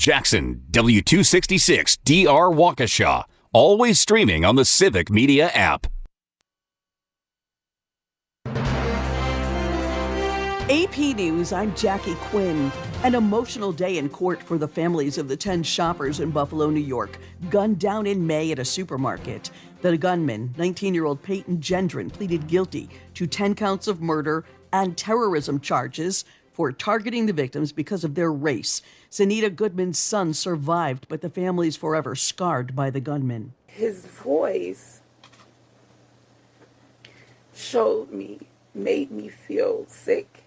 Jackson, W266 DR Waukesha. Always streaming on the Civic Media app. AP News, I'm Jackie Quinn. An emotional day in court for the families of the 10 shoppers in Buffalo, New York, gunned down in May at a supermarket. The gunman, 19-year-old Peyton Gendron, pleaded guilty to 10 counts of murder and terrorism charges for targeting the victims because of their race. Sanita Goodman's son survived, but the family's forever scarred by the gunman. His voice made me feel sick.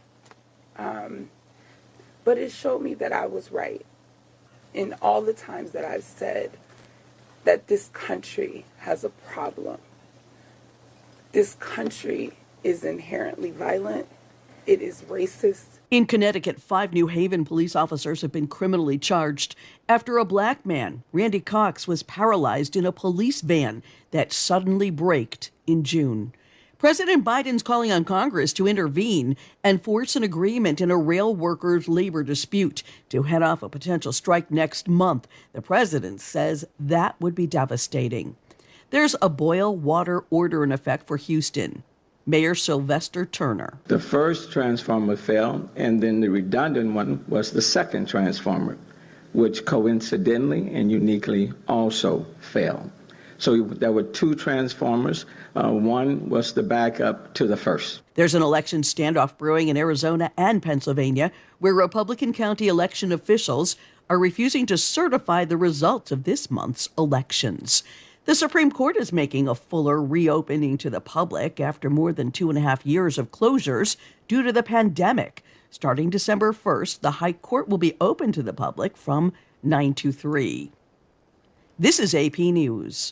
But it showed me that I was right in all the times that I've said that this country has a problem. This country is inherently violent. It is racist. In Connecticut, 5 New Haven police officers have been criminally charged after a black man, Randy Cox, was paralyzed in a police van that suddenly braked in June. President Biden's calling on Congress to intervene and force an agreement in a rail workers' labor dispute to head off a potential strike next month. The president says that would be devastating. There's a boil water order in effect for Houston. Mayor Sylvester Turner. The first transformer failed, and then the redundant one was the second transformer, which coincidentally and uniquely also failed. So there were 2 transformers. One was the backup to the first. There's an election standoff brewing in Arizona and Pennsylvania, where Republican county election officials are refusing to certify the results of this month's elections. The Supreme Court is making a fuller reopening to the public after more than 2.5 years of closures due to the pandemic. Starting December 1st, the High Court will be open to the public from 9 to 3. This is AP News.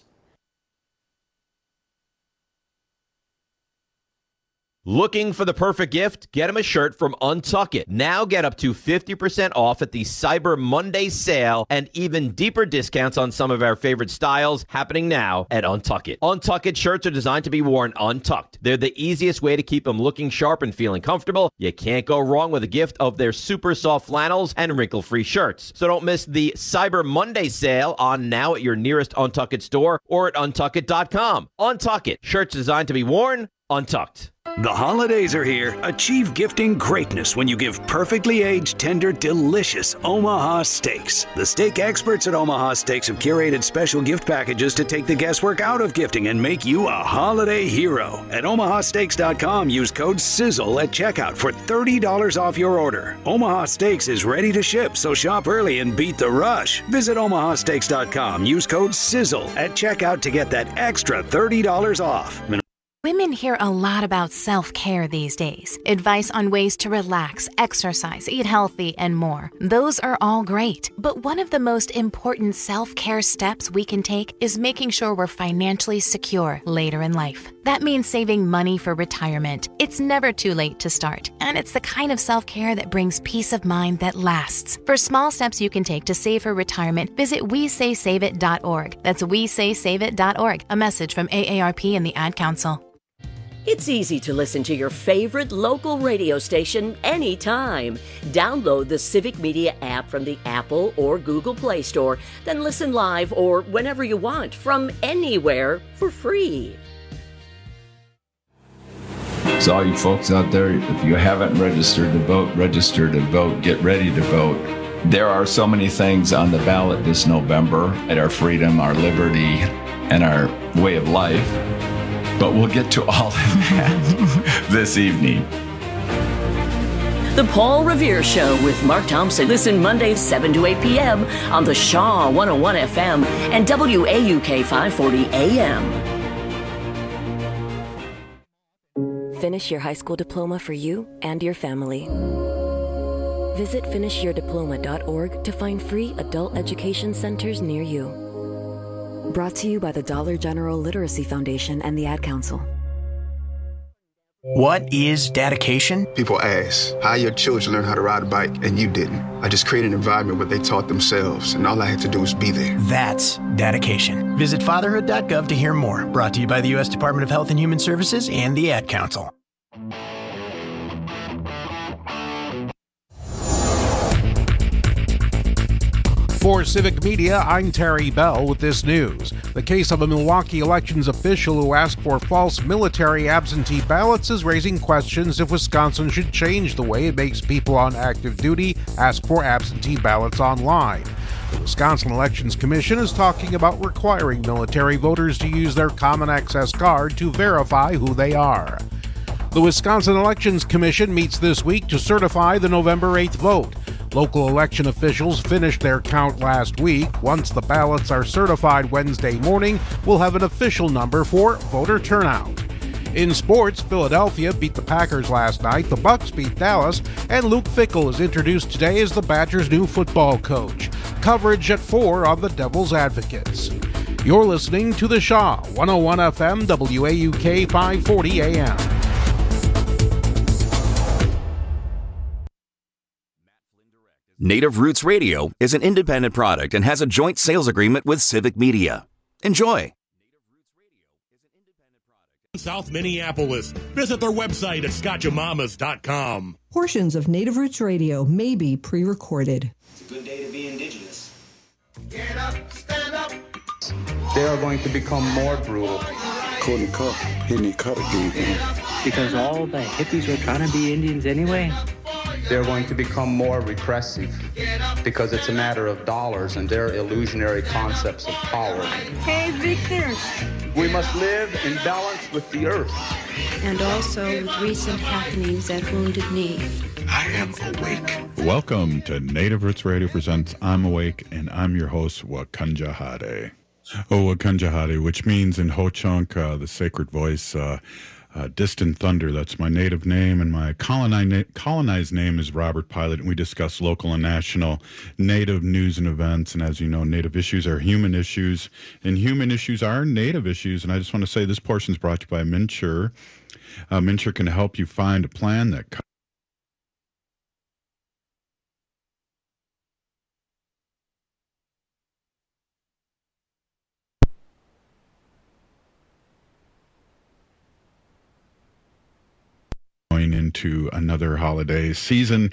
Looking for the perfect gift? Get him a shirt from Untuck It. Now get up to 50% off at the Cyber Monday sale and even deeper discounts on some of our favorite styles happening now at Untuck It. Untuck It shirts are designed to be worn untucked. They're the easiest way to keep them looking sharp and feeling comfortable. You can't go wrong with a gift of their super soft flannels and wrinkle-free shirts. So don't miss the Cyber Monday sale on now at your nearest Untuck It store or at untuckit.com. Untuck It. Shirts designed to be worn untucked. The holidays are here. Achieve gifting greatness when you give perfectly aged, tender, delicious Omaha steaks. The steak experts at Omaha Steaks have curated special gift packages to take the guesswork out of gifting and make you a holiday hero. At omahasteaks.com, use code SIZZLE at checkout for $30 off your order. Omaha Steaks is ready to ship, so shop early and beat the rush. Visit omahasteaks.com, use code SIZZLE at checkout to get that extra $30 off. Women hear a lot about self-care these days. Advice on ways to relax, exercise, eat healthy, and more. Those are all great. But one of the most important self-care steps we can take is making sure we're financially secure later in life. That means saving money for retirement. It's never too late to start. And it's the kind of self-care that brings peace of mind that lasts. For small steps you can take to save for retirement, visit WeSaySaveIt.org. That's WeSaySaveIt.org. A message from AARP and the Ad Council. It's easy to listen to your favorite local radio station anytime. Download the Civic Media app from the Apple or Google Play Store, then listen live or whenever you want from anywhere for free. So all you folks out there, if you haven't registered to vote, register to vote, get ready to vote. There are so many things on the ballot this November at our freedom, our liberty, and our way of life. But we'll get to all of that this evening. The Paul Revere Show with Mark Thompson. Listen Mondays 7 to 8 p.m. on the Shaw 101 FM and WAUK 540 AM. Finish your high school diploma for you and your family. Visit finishyourdiploma.org to find free adult education centers near you. Brought to you by the Dollar General Literacy Foundation and the Ad Council. What is dedication? People ask, how your children learn how to ride a bike and you didn't? I just created an environment where they taught themselves, and all I had to do was be there. That's dedication. Visit fatherhood.gov to hear more. Brought to you by the U.S. Department of Health and Human Services and the Ad Council. For Civic Media, I'm Terry Bell with this news. The case of a Milwaukee elections official who asked for false military absentee ballots is raising questions if Wisconsin should change the way it makes people on active duty ask for absentee ballots online. The Wisconsin Elections Commission is talking about requiring military voters to use their Common Access card to verify who they are. The Wisconsin Elections Commission meets this week to certify the November 8th vote. Local election officials finished their count last week. Once the ballots are certified Wednesday morning, we'll have an official number for voter turnout. In sports, Philadelphia beat the Packers last night, the Bucks beat Dallas, and Luke Fickell is introduced today as the Badgers' new football coach. Coverage at 4 on the Devil's Advocates. You're listening to The Shaw, 101 FM, WAUK 540 AM. Native Roots Radio is an independent product and has a joint sales agreement with Civic Media. Enjoy. South Minneapolis. Visit their website at scotchamamas.com. Portions of Native Roots Radio may be pre-recorded. It's a good day to be indigenous. Get up, stand up. They are going to become more brutal. Couldn't cut, hitting cut again. Because all the hippies were trying to be Indians anyway. They're going to become more repressive because it's a matter of dollars and their illusionary concepts of power. Hey, Victor. We must live in balance with the earth. And also with recent happenings at Wounded Knee. I am awake. Welcome to Native Roots Radio presents I'm Awake, and I'm your host, Wakunjahade. Wakunjahade, which means in Ho-Chunk, the sacred voice, Distant Thunder. That's my native name, and my colonized name is Robert Pilot, and we discuss local and national native news and events. And as you know, native issues are human issues, and human issues are native issues. And I just want to say this portion is brought to you by MNsure. MNsure can help you find a plan that into another holiday season.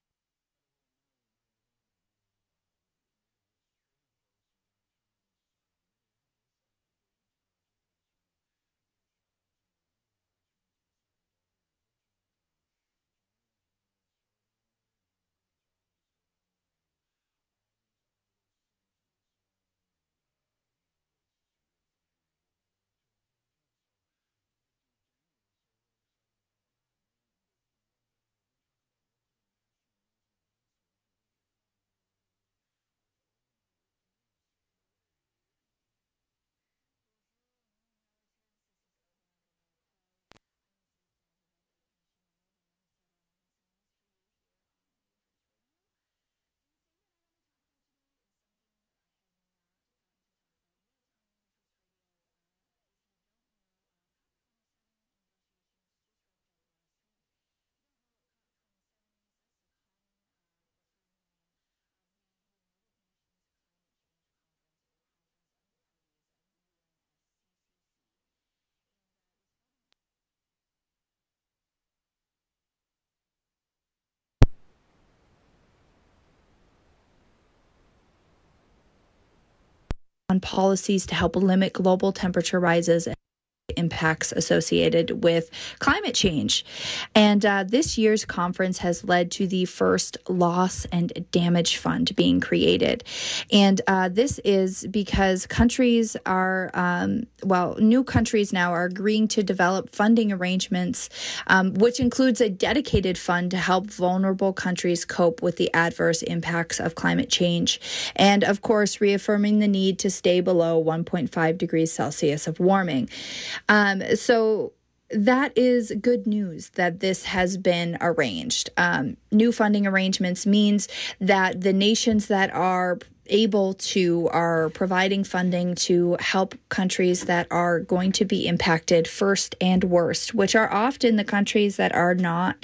On policies to help limit global temperature rises and impacts associated with climate change. And this year's conference has led to the first loss and damage fund being created. And this is because countries are, new countries now are agreeing to develop funding arrangements, which includes a dedicated fund to help vulnerable countries cope with the adverse impacts of climate change. And of course, reaffirming the need to stay below 1.5 degrees Celsius of warming. So that is good news that this has been arranged. New funding arrangements means that the nations that are able to are providing funding to help countries that are going to be impacted first and worst, which are often the countries that are not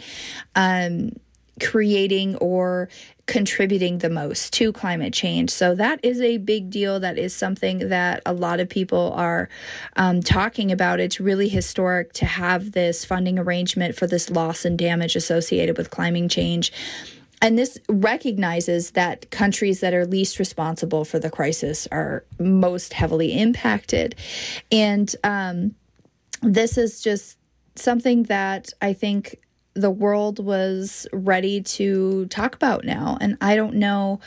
creating or contributing the most to climate change. So that is a big deal. That is something that a lot of people are talking about. It's really historic to have this funding arrangement for this loss and damage associated with climate change. And this recognizes that countries that are least responsible for the crisis are most heavily impacted. And this is just something that I think the world was ready to talk about now. And I don't know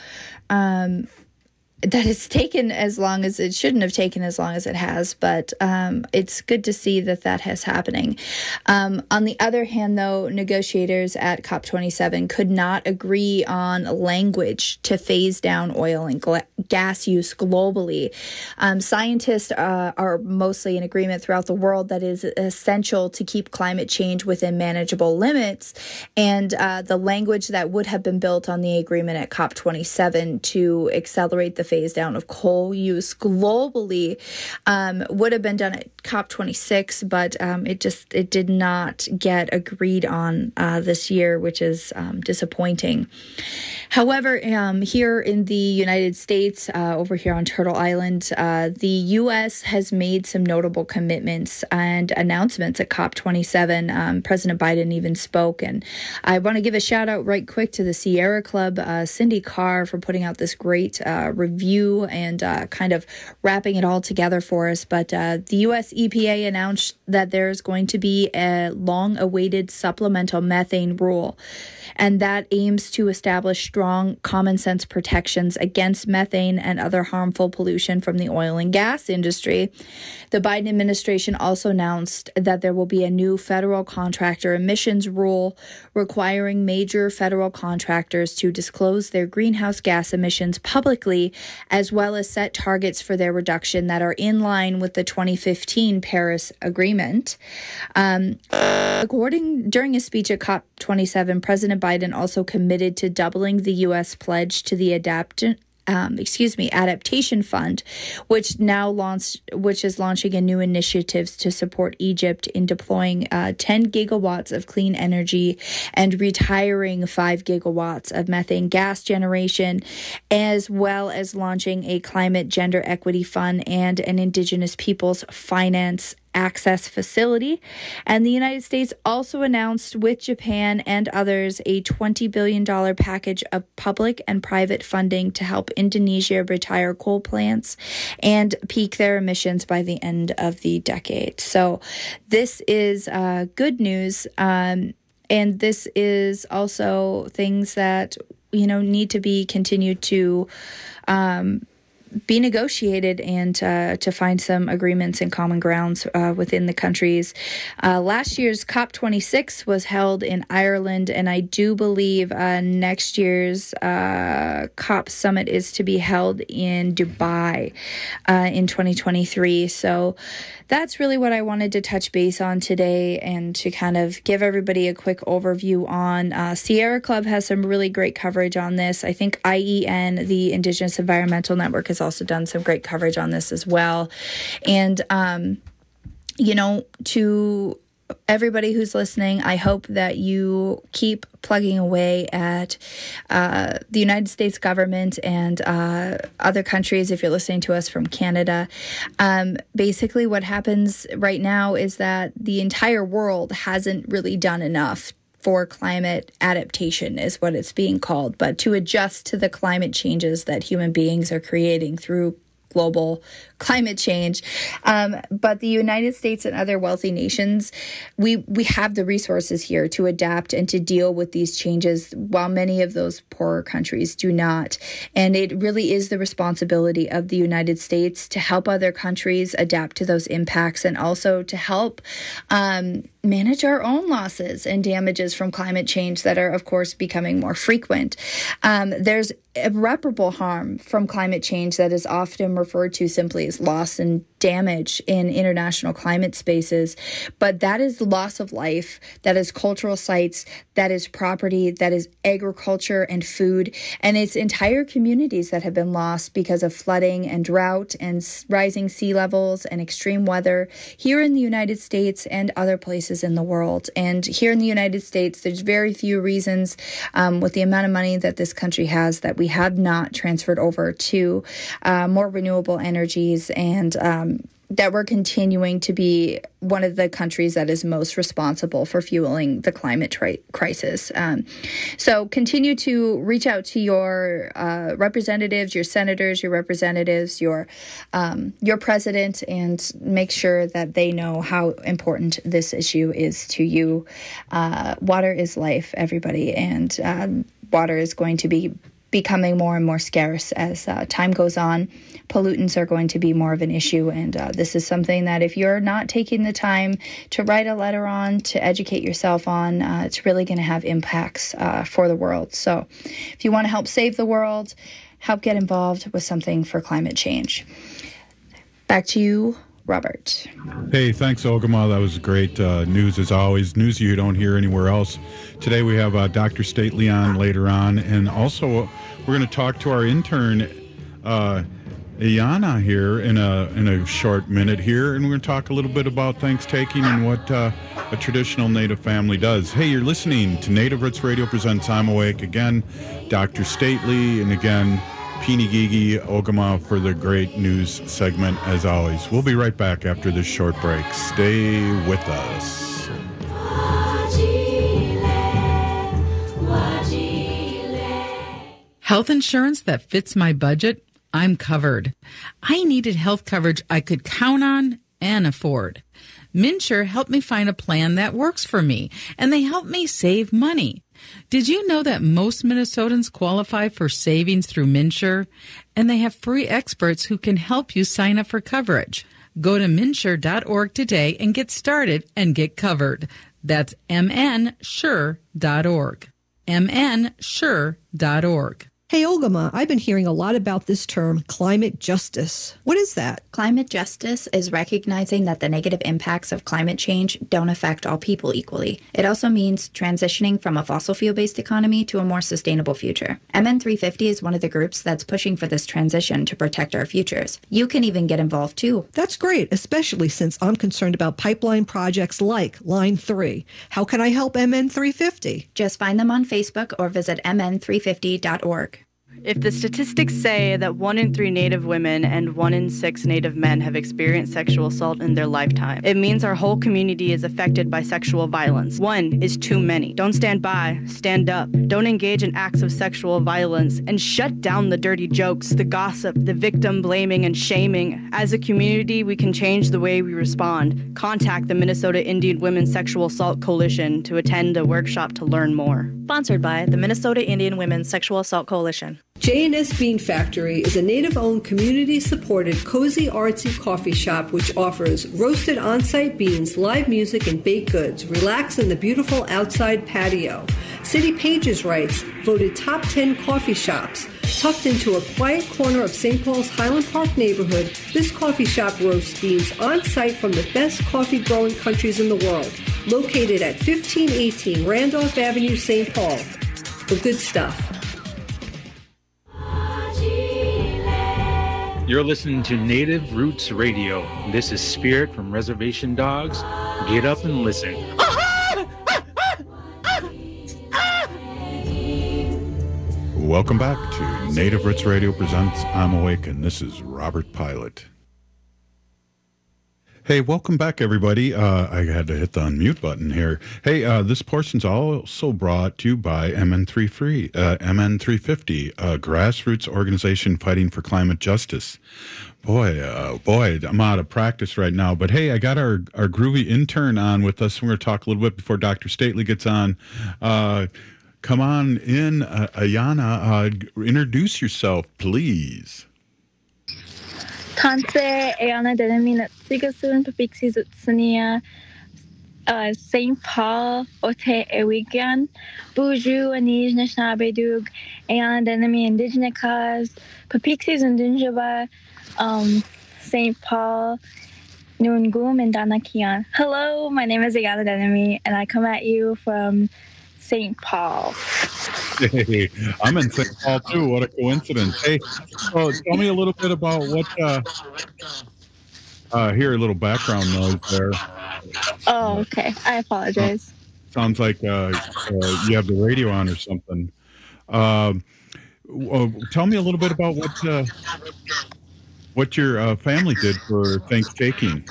that it's taken as long as it shouldn't have taken as long as it has, but it's good to see that has happening. On the other hand, though, negotiators at COP27 could not agree on language to phase down oil and gas use globally. Scientists are mostly in agreement throughout the world that is essential to keep climate change within manageable limits, and the language that would have been built on the agreement at COP27 to accelerate the phase down of coal use globally would have been done at COP26, but it did not get agreed on this year, which is disappointing. However, here in the United States, over here on Turtle Island, the U.S. has made some notable commitments and announcements at COP27. President Biden even spoke, and I want to give a shout out right quick to the Sierra Club, Cindy Carr, for putting out this great review and kind of wrapping it all together for us. But the U.S. EPA announced that there's going to be a long-awaited supplemental methane rule, and that aims to establish strong common sense protections against methane and other harmful pollution from the oil and gas industry. The Biden administration also announced that there will be a new federal contractor emissions rule requiring major federal contractors to disclose their greenhouse gas emissions publicly, as well as set targets for their reduction that are in line with the 2015 Paris Agreement. During a speech at COP27, President Biden also committed to doubling the U.S. pledge to the Adaptation Fund, which is launching a new initiatives to support Egypt in deploying 10 gigawatts of clean energy and retiring 5 gigawatts of methane gas generation, as well as launching a climate gender equity fund and an Indigenous Peoples Finance Access Facility. And the United States also announced with Japan and others a $20 billion package of public and private funding to help Indonesia retire coal plants and peak their emissions by the end of the decade. So this is good news. And this is also things that, need to be continued to be negotiated and to find some agreements and common grounds within the countries. Last year's COP26 was held in Ireland, and I do believe next year's COP summit is to be held in Dubai in 2023. So that's really what I wanted to touch base on today, and to kind of give everybody a quick overview on. Sierra Club has some really great coverage on this. I think IEN, the Indigenous Environmental Network, has also done some great coverage on this as well. And, to everybody who's listening, I hope that you keep plugging away at the United States government and other countries if you're listening to us from Canada. Basically, what happens right now is that the entire world hasn't really done enough for climate adaptation, is what it's being called, but to adjust to the climate changes that human beings are creating through global climate change. But the United States and other wealthy nations, we have the resources here to adapt and to deal with these changes, while many of those poorer countries do not. And it really is the responsibility of the United States to help other countries adapt to those impacts, and also to help manage our own losses and damages from climate change that are, of course, becoming more frequent. There's irreparable harm from climate change that is often referred to simply as loss and damage in international climate spaces. But that is loss of life, that is cultural sites, that is property, that is agriculture and food, and it's entire communities that have been lost because of flooding and drought and rising sea levels and extreme weather here in the United States and other places in the world. And here in the United States, there's very few reasons with the amount of money that this country has that we have not transferred over to more renewable energies and that we're continuing to be one of the countries that is most responsible for fueling the climate crisis. So continue to reach out to your representatives, your senators, your representatives, your president, and make sure that they know how important this issue is to you. Water is life, everybody, and water is going to be becoming more and more scarce as time goes on. Pollutants are going to be more of an issue, and this is something that if you're not taking the time to write a letter on, to educate yourself on, it's really going to have impacts for the world. So if you want to help save the world, help get involved with something for climate change. Back to you, Robert. Hey, thanks, Ogama. That was great news, as always. News you don't hear anywhere else. Today we have Dr. Stately on later on, and also we're going to talk to our intern, Ayana, here in a short minute here, and we're going to talk a little bit about Thanksgiving and what a traditional Native family does. Hey, you're listening to Native Roots Radio presents I'm Awake. Again, Dr. Stately, and again, Peeny Gigi Ogama for the great news segment, as always. We'll be right back after this short break. Stay with us. Health insurance that fits my budget? I'm covered. I needed health coverage I could count on and afford. MNsure helped me find a plan that works for me, and they helped me save money. Did you know that most Minnesotans qualify for savings through MNsure? And they have free experts who can help you sign up for coverage. Go to MNsure.org today and get started and get covered. That's MNsure.org. MNsure.org. Hey, Ogama, I've been hearing a lot about this term, climate justice. What is that? Climate justice is recognizing that the negative impacts of climate change don't affect all people equally. It also means transitioning from a fossil fuel-based economy to a more sustainable future. MN350 is one of the groups that's pushing for this transition to protect our futures. You can even get involved too. That's great, especially since I'm concerned about pipeline projects like Line 3. How can I help MN350? Just find them on Facebook or visit mn350.org. If the statistics say that 1 in 3 Native women and 1 in 6 Native men have experienced sexual assault in their lifetime, it means our whole community is affected by sexual violence. 1 is too many. Don't stand by, stand up. Don't engage in acts of sexual violence, and shut down the dirty jokes, the gossip, the victim blaming and shaming. As a community, we can change the way we respond. Contact the Minnesota Indian Women's Sexual Assault Coalition to attend a workshop to learn more. Sponsored by the Minnesota Indian Women's Sexual Assault Coalition. J&S Bean Factory is a Native-owned, community-supported, cozy, artsy coffee shop which offers roasted on-site beans, live music, and baked goods. Relax in the beautiful outside patio. City Pages writes, voted top 10 coffee shops. Tucked into a quiet corner of St. Paul's Highland Park neighborhood, this coffee shop roasts beans on-site from the best coffee-growing countries in the world. Located at 1518 Randolph Avenue, St. Paul. The good stuff. You're listening to Native Roots Radio. This is Spirit from Reservation Dogs. Get up and listen. Welcome back to Native Roots Radio presents I'm Awake, and this is Robert Pilot. Hey, welcome back, everybody. I had to hit the unmute button here. Hey, this portion's also brought to you by MN350, a grassroots organization fighting for climate justice. Boy, I'm out of practice right now. But hey, I got our groovy intern on with us. We're going to talk a little bit before Dr. Stately gets on. Come on in, Ayana. Introduce yourself, please. Tante Ayana Denemi Sigasun Papixi Zutsania St. Paul Ote Ewigan Buju Anij Nashnabedug Ayana Denemi Indigenous Cause Papixis and Dinjaba St. Paul Nungum and Danakian. Hello, my name is Ayana Denemi and I come at you from St. Paul. Hey, I'm in St. Paul too. What a coincidence. Hey, so tell me a little bit about what, hear a little background noise there. Oh, okay. I apologize. Sounds like you have the radio on or something. Tell me a little bit about what your family did for Thanksgiving.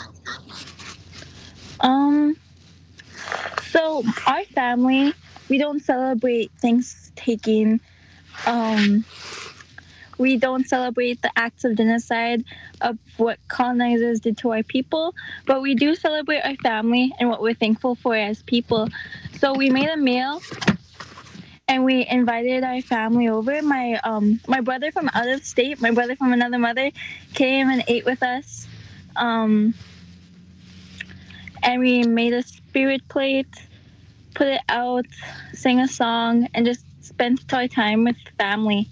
So our family, we don't celebrate Thanksgiving. We don't celebrate the acts of genocide of what colonizers did to our people, but we do celebrate our family and what we're thankful for as people. So we made a meal and we invited our family over. My brother from out of state, my brother from another mother, came and ate with us. And we made a spirit plate, put it out, sang a song, and just spent our time with family.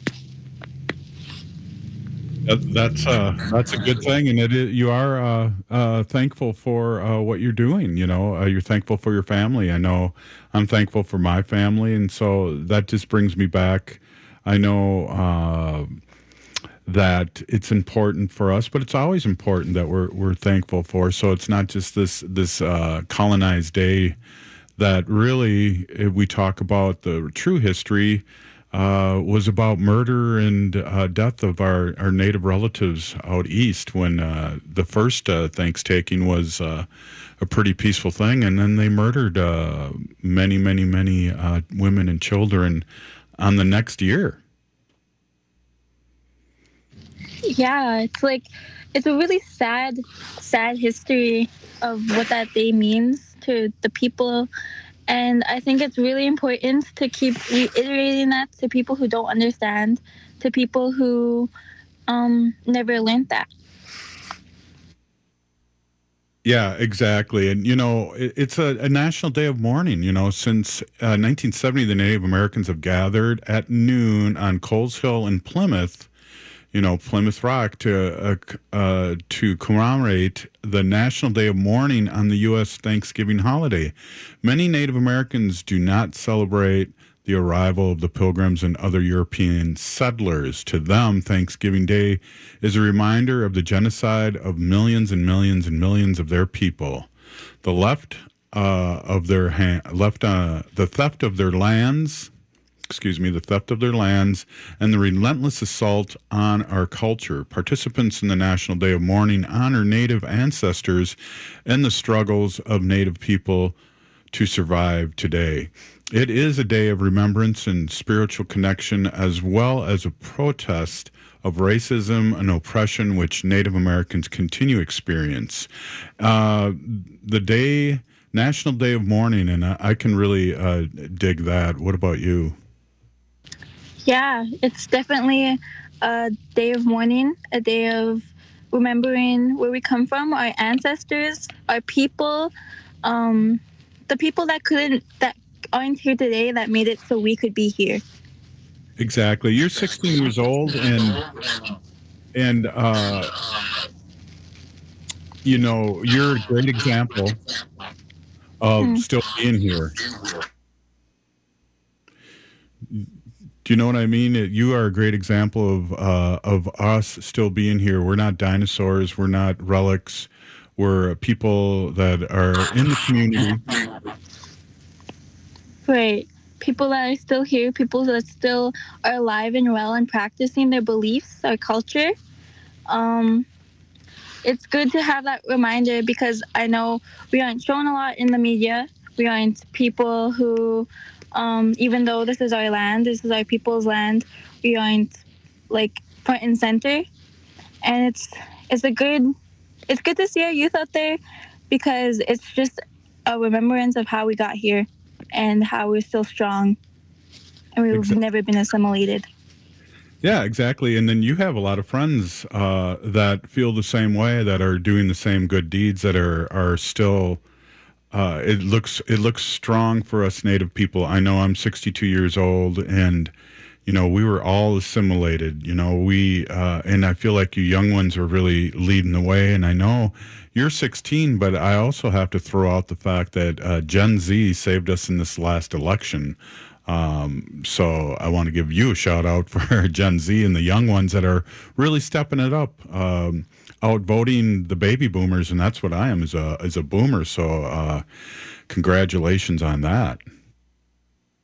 That's a good thing, and you are thankful for what you're doing. You know, you're thankful for your family. I know I'm thankful for my family, and so that just brings me back. I know that it's important for us, but it's always important that we're thankful for. So it's not just this colonized day that really we talk about the true history. Was about murder and death of our native relatives out east when the first Thanksgiving was a pretty peaceful thing, and then they murdered many women and children on the next year. Yeah, it's a really sad history of what that day means to the people. And I think it's really important to keep reiterating that to people who don't understand, to people who never learned that. Yeah, exactly. And, you know, it's a national day of mourning. You know, since 1970, the Native Americans have gathered at noon on Coles Hill in Plymouth, you know, Plymouth Rock, to commemorate the National Day of Mourning on the U.S. Thanksgiving holiday. Many Native Americans do not celebrate the arrival of the Pilgrims and other European settlers. To them, Thanksgiving Day is a reminder of the genocide of millions and millions and millions of their people. The theft of their lands, and the relentless assault on our culture. Participants in the National Day of Mourning honor Native ancestors and the struggles of Native people to survive today. It is a day of remembrance and spiritual connection, as well as a protest of racism and oppression which Native Americans continue to experience. The National Day of Mourning, and I can really dig that. What about you? Yeah, it's definitely a day of mourning, a day of remembering where we come from, our ancestors, our people, the people that aren't here today that made it so we could be here. Exactly. You're 16 years old, and you know, you're a great example of still being here. Do you know what I mean? You are a great example of us still being here. We're not dinosaurs. We're not relics. We're people that are in the community. Right. People that are still here, people that still are alive and well and practicing their beliefs, our culture. It's good to have that reminder because I know we aren't shown a lot in the media. We aren't people who... even though this is our land, this is our people's land, we aren't like front and center. And it's good to see our youth out there because it's just a remembrance of how we got here and how we're still strong and we've never been assimilated. Yeah, exactly. And then you have a lot of friends that feel the same way, that are doing the same good deeds, that are still... It looks strong for us Native people. I know I'm 62 years old, and you know we were all assimilated. You know and I feel like you young ones are really leading the way. And I know you're 16, but I also have to throw out the fact that Gen Z saved us in this last election. So I want to give you a shout out for Gen Z and the young ones that are really stepping it up. Outvoting the baby boomers, and that's what I am, as a boomer. So congratulations on that.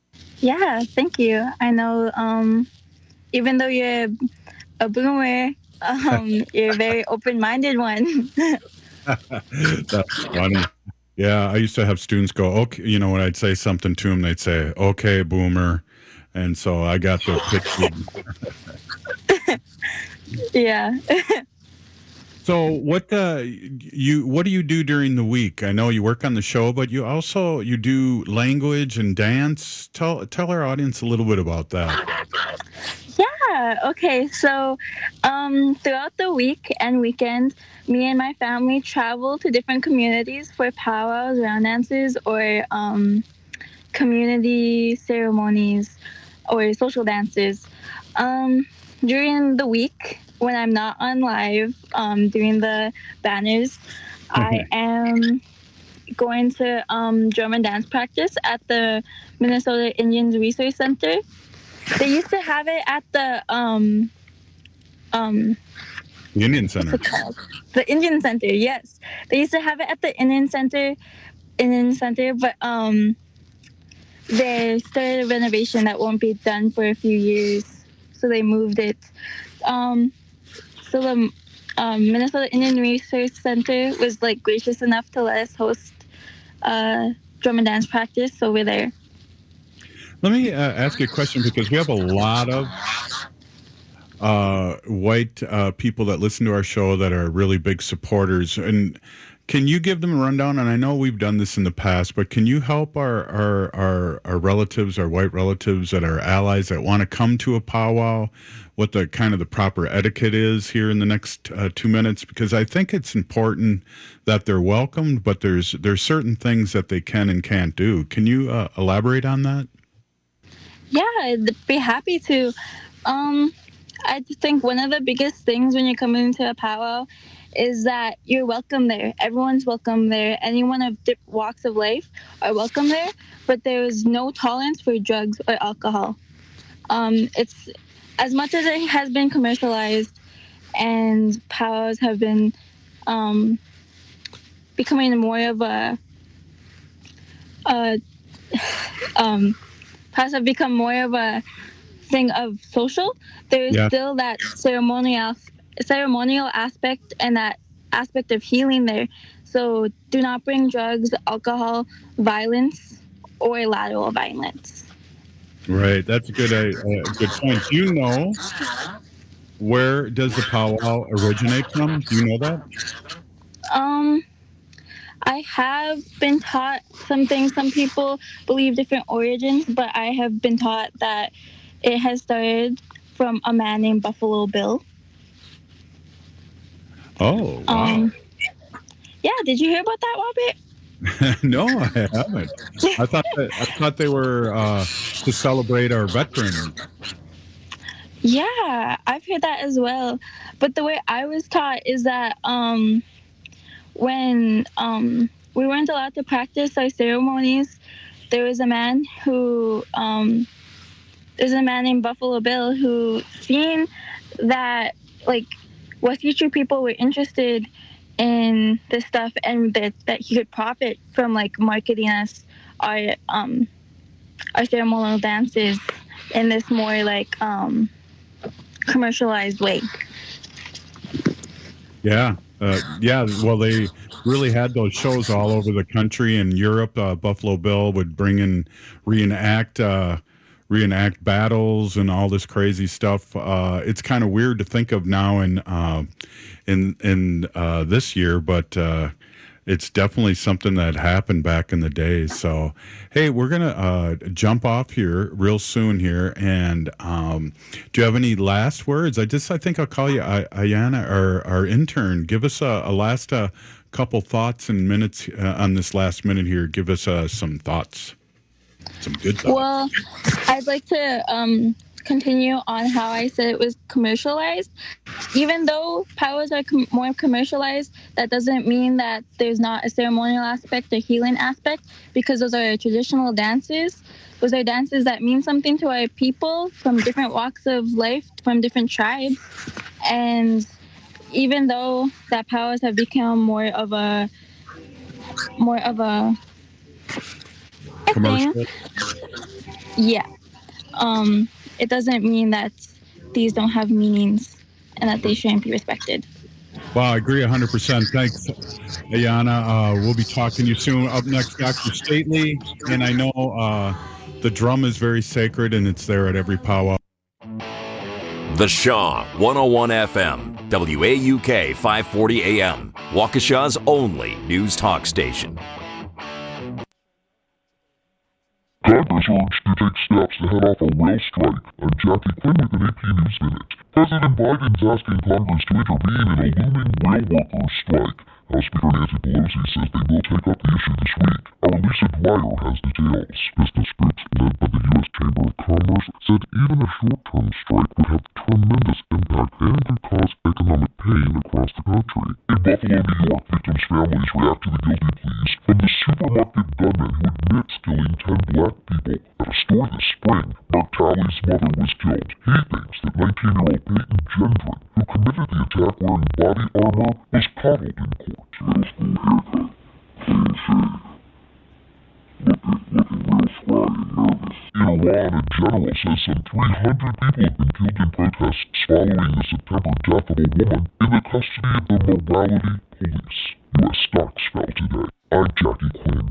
Yeah, thank you. I know even though you're a boomer, You're a very open-minded one. That's funny. Yeah, I used to have students go, okay, you know, when I'd say something to them, they'd say, okay, boomer. And so I got the picture. Yeah. So what do you do during the week? I know you work on the show, but you do language and dance. Tell our audience a little bit about that. Yeah. Okay. So, throughout the week and weekend, me and my family travel to different communities for powwows, round dances, or community ceremonies or social dances. During the week, when I'm not on live doing the banners, I am going to drum and dance practice at the Minnesota Indians Resource Center. They used to have it at the Indian Center. The Indian Center, yes. They used to have it at the Indian Center, but they started a renovation that won't be done for a few years, so they moved it. So the Minnesota Indian Resource Center was like gracious enough to let us host drum and dance practice over there. Let me ask you a question, because we have a lot of white people that listen to our show that are really big supporters. And can you give them a rundown? And I know we've done this in the past, but can you help our relatives, our white relatives that are allies that want to come to a powwow, what the kind of the proper etiquette is here in the next 2 minutes? Because I think it's important that they're welcomed, but there's certain things that they can and can't do. Can you elaborate on that? Yeah, I'd be happy to. I think one of the biggest things when you come into a powwow is that you're welcome there. Everyone's welcome there. Anyone of different walks of life are welcome there, but there is no tolerance for drugs or alcohol. It's as much as it has been commercialized and powwows have been becoming more of powwows have become more of a thing of social. There is still that ceremonial aspect and that aspect of healing there. So do not bring drugs, alcohol, violence, or lateral violence. Right, that's a good point. Do you know where does the powwow originate from? Do you know that? I have been taught some things. Some people believe different origins, but I have been taught that it has started from a man named Buffalo Bill. Oh, wow. Yeah, did you hear about that, Robert? No, I haven't. I thought they were to celebrate our veterans. Yeah, I've heard that as well. But the way I was taught is that when we weren't allowed to practice our ceremonies, there was a man named Buffalo Bill who seen that what future people were interested in this stuff and that he could profit from marketing us our ceremonial dances in this more commercialized way. Yeah. Well, they really had those shows all over the country. In Europe, Buffalo Bill would bring in reenact battles and all this crazy stuff. It's kind of weird to think of now in this year, but it's definitely something that happened back in the day. So, hey, we're gonna jump off here real soon here. And do you have any last words? I think I'll call you Ayana, our intern. Give us a last couple thoughts and minutes on this last minute here. Give us some thoughts, some good thoughts. Well, I'd like to continue on how I said it was commercialized. Even though powwows are more commercialized, that doesn't mean that there's not a ceremonial aspect or healing aspect, because those are traditional dances. Those are dances that mean something to our people from different walks of life, from different tribes. And even though that powwows have become more of a commercial thing, yeah. It doesn't mean that these don't have meanings and that they shouldn't be respected. Well, I agree 100%. Thanks, Ayana. We'll be talking to you soon. Up next, Dr. Stately. And I know the drum is very sacred, and it's there at every powwow. The Shaw 101 FM, WAUK 540 AM, Waukesha's only news talk station. Congress urged to take steps to head off a rail strike. I'm Jackie Quinn with an AP News Minute. President Biden's asking Congress to intervene in a looming rail workers' strike. House Speaker Nancy Pelosi says they will take up the issue this week. Our Lisa Dwyer has details. Business groups led by the U.S. Chamber of Commerce said even a short-term strike would have tremendous impact and could cause economic pain across the country. In Buffalo, New York, victims' families react to the guilty pleas from the supermarket gunman who admits killing 10 black people at a store this spring. Mark Talley's mother was killed. He thinks that 19-year-old Peyton Gendron, who committed the attack wearing body armor, was coddled in court. Middle school haircut, clean shave, looking real spry and nervous. Iran, a general says some 300 people have been killed in protests following the September death of a woman in the custody of the Morality Police. U.S. stocks fell today. I'm Jackie Quinn.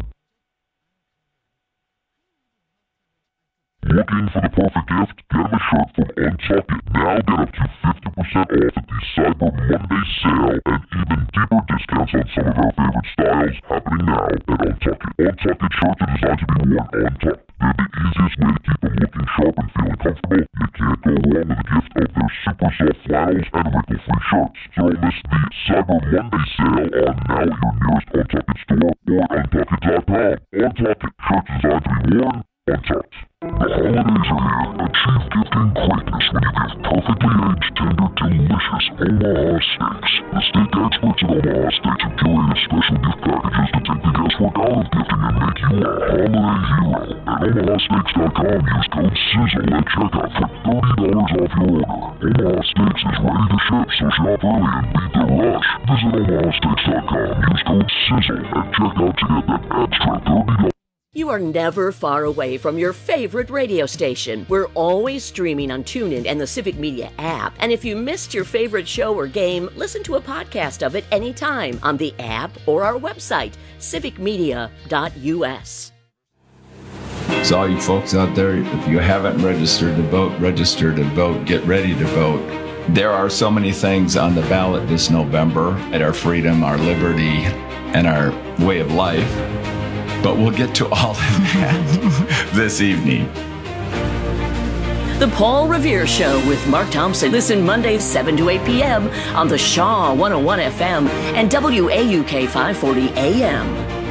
Looking for the perfect gift? Get him a shirt from Untuckit. Now get up to 50% off at the Cyber Monday sale and even deeper discounts on some of our favorite styles happening now at Untuckit. Untuckit shirts are designed to be worn untucked. They're the easiest way to keep them looking sharp and feeling comfortable. You can't go wrong with the gift of their super soft flannels and wrinkle-free shirts. So don't miss the Cyber Monday sale on now at your nearest Untuckit store or Untuckit.com. Untuckit shirts designed to be worn untucked. The holidays are here. Achieve gifting greatness when you give perfectly aged, tender, delicious Omaha steaks. The steak experts at Omaha Steaks have curated special gift packages to take the guesswork out of gifting and make you a holiday hero. At OmahaSteaks.com, use code SIZZLE at checkout for $30 off your order. Omaha Steaks is ready to ship, so shop early and beat the rush. Visit OmahaSteaks.com, use code SIZZLE at checkout to get that extra $30. You are never far away from your favorite radio station. We're always streaming on TuneIn and the Civic Media app. And if you missed your favorite show or game, listen to a podcast of it anytime on the app or our website, civicmedia.us. So all you folks out there, if you haven't registered to vote, register to vote, get ready to vote. There are so many things on the ballot this November at our freedom, our liberty, and our way of life. But we'll get to all of that this evening. The Paul Revere Show with Mark Thompson. Listen Mondays 7 to 8 p.m. on the Shaw 101 FM and WAUK 540 AM.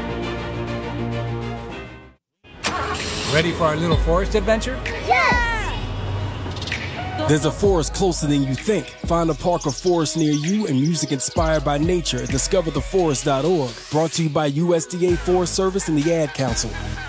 Ready for our little forest adventure? Yes! There's a forest closer than you think. Find a park or forest near you and music inspired by nature at discovertheforest.org. Brought to you by USDA Forest Service and the Ad Council.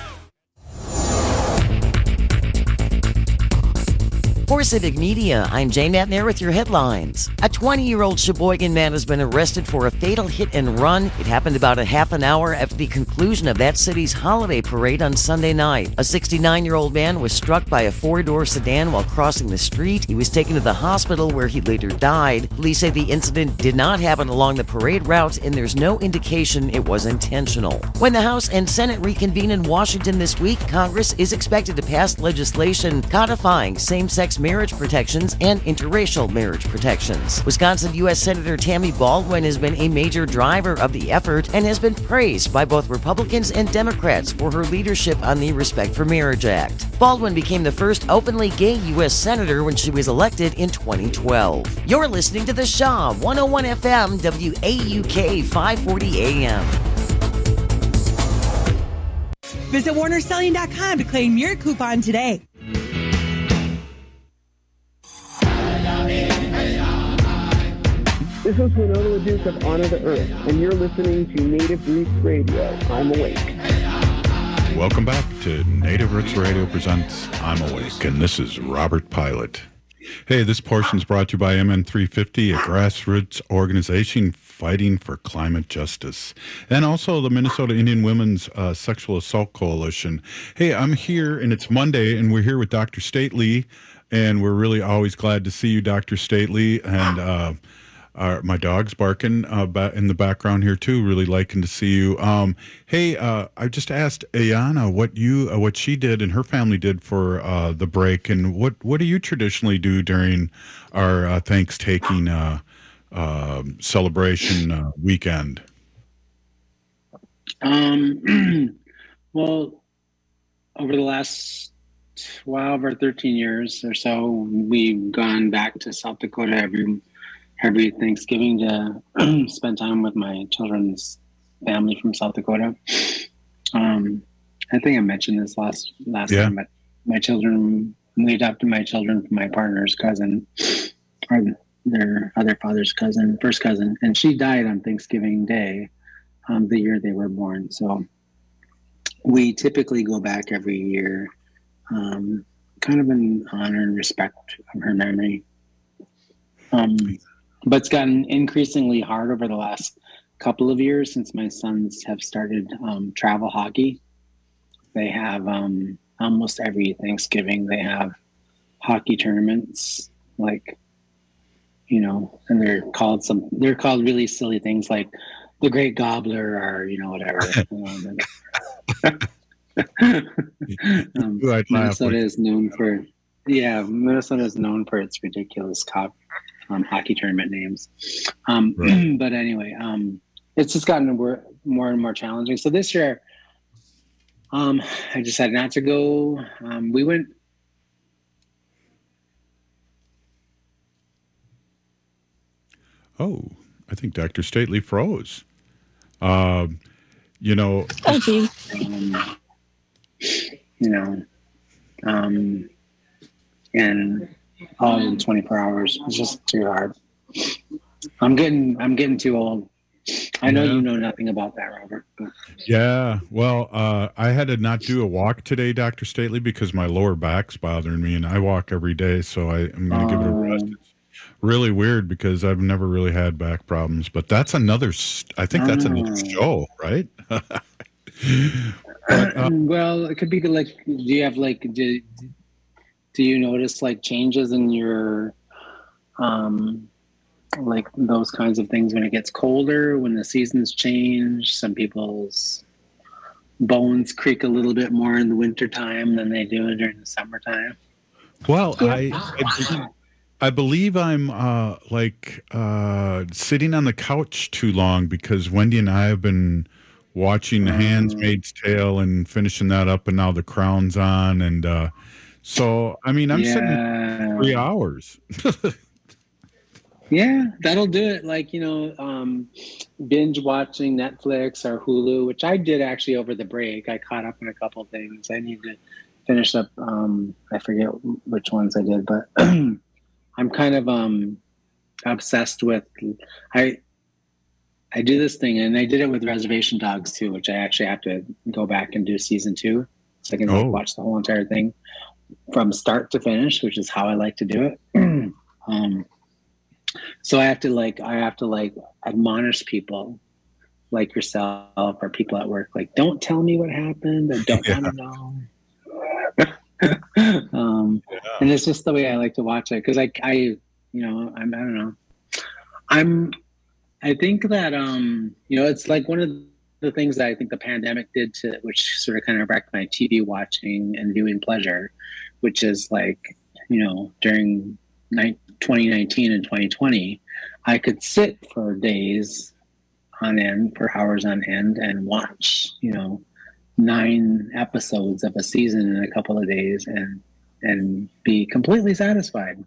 For Civic Media, I'm Jane Matner with your headlines. A 20-year-old Sheboygan man has been arrested for a fatal hit and run. It happened about a half an hour after the conclusion of that city's holiday parade on Sunday night. A 69-year-old man was struck by a four-door sedan while crossing the street. He was taken to the hospital where he later died. Police say the incident did not happen along the parade route, and there's no indication it was intentional. When the House and Senate reconvene in Washington this week, Congress is expected to pass legislation codifying same-sex marriage protections and interracial marriage protections. Wisconsin U.S. Senator Tammy Baldwin has been a major driver of the effort and has been praised by both Republicans and Democrats for her leadership on the Respect for Marriage Act. Baldwin became the first openly gay U.S. Senator when she was elected in 2012. You're listening to The Shaw 101 FM, WAUK 540 AM. Visit WarnerSelling.com to claim your coupon today. This is Winona LaDuke of Honor the Earth, and you're listening to Native Roots Radio. I'm Awake. Welcome back to Native Roots Radio presents I'm Awake, and this is Robert Pilot. Hey, this portion is brought to you by MN350, a grassroots organization fighting for climate justice, and also the Minnesota Indian Women's Sexual Assault Coalition. Hey, I'm here, and it's Monday, and we're here with Dr. Stately, and we're really always glad to see you, Dr. Stately. And my dog's barking in the background here too. Really liking to see you. Hey, I just asked Ayana what she did and her family did for the break, and what do you traditionally do during our Thanksgiving celebration weekend? Well, over the last 12 or 13 years or so, we've gone back to South Dakota every Thanksgiving to spend time with my children's family from South Dakota. I think I mentioned this last time, but we adopted my children from my partner's cousin, or their other father's cousin, first cousin, and she died on Thanksgiving Day, the year they were born. So we typically go back every year, kind of in honor and respect of her memory. But it's gotten increasingly hard over the last couple of years since my sons have started travel hockey. They have almost every Thanksgiving they have hockey tournaments, like, and they're called really silly things like the Great Gobbler or whatever. Minnesota is known for its ridiculous hockey tournament names. Right. But anyway, it's just gotten more and more challenging. So this year, I decided not to go. We went. Oh, I think Dr. Stately froze. And all in 24 hours. It's just too hard. I'm getting too old. I know you know nothing about that, Robert. But. Yeah. Well, I had to not do a walk today, Dr. Stately, because my lower back's bothering me, and I walk every day, so I'm going to give it a rest. It's really weird because I've never really had back problems, but that's another show, right? But, well, it could be like, do you notice like changes in your, like those kinds of things when it gets colder, when the seasons change? Some people's bones creak a little bit more in the wintertime than they do during the summertime. Well, I believe I'm sitting on the couch too long because Wendy and I have been watching The Handmaid's Tale and finishing that up, and now The Crown's on, and so I mean I'm sitting 3 hours. Yeah, that'll do it. Like, binge watching Netflix or Hulu, which I did actually over the break. I caught up on a couple of things. I need to finish up. I forget which ones I did, but I'm kind of obsessed with. I do this thing, and I did it with Reservation Dogs too, which I actually have to go back and do season 2, so I can watch the whole entire thing from start to finish, which is how I like to do it. So I have to admonish people like yourself or people at work, like, don't tell me what happened. I don't want to know. And it's just the way I like to watch it. Cause I don't know. I think that, it's like one of the things that I think the pandemic did which sort of kind of wrecked my TV watching and viewing pleasure, which is like, during 2019 and 2020, I could sit for days on end, for hours on end, and watch, 9 episodes of a season in a couple of days and be completely satisfied.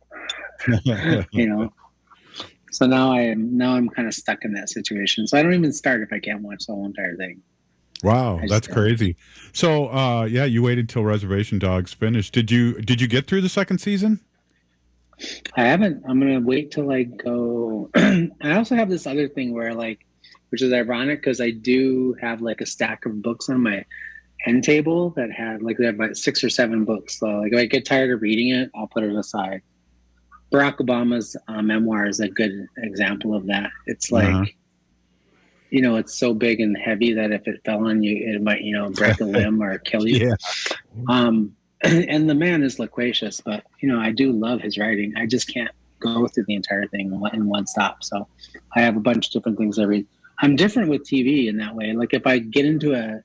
So now I'm kind of stuck in that situation. So I don't even start if I can't watch the whole entire thing. Wow, that's crazy. So you waited till Reservation Dogs finished. Did you get through the second season? I haven't. I'm going to wait till I go. I also have this other thing where which is ironic because I do have a stack of books on my end table that have they have about 6 or 7 books. So if I get tired of reading it, I'll put it aside. Barack Obama's memoir is a good example of that. It's it's so big and heavy that if it fell on you, it might, break a limb or kill you. Yeah. and the man is loquacious, but I do love his writing. I just can't go through the entire thing in one stop. So I have a bunch of different things I read. I'm different with TV in that way. Like if I get into a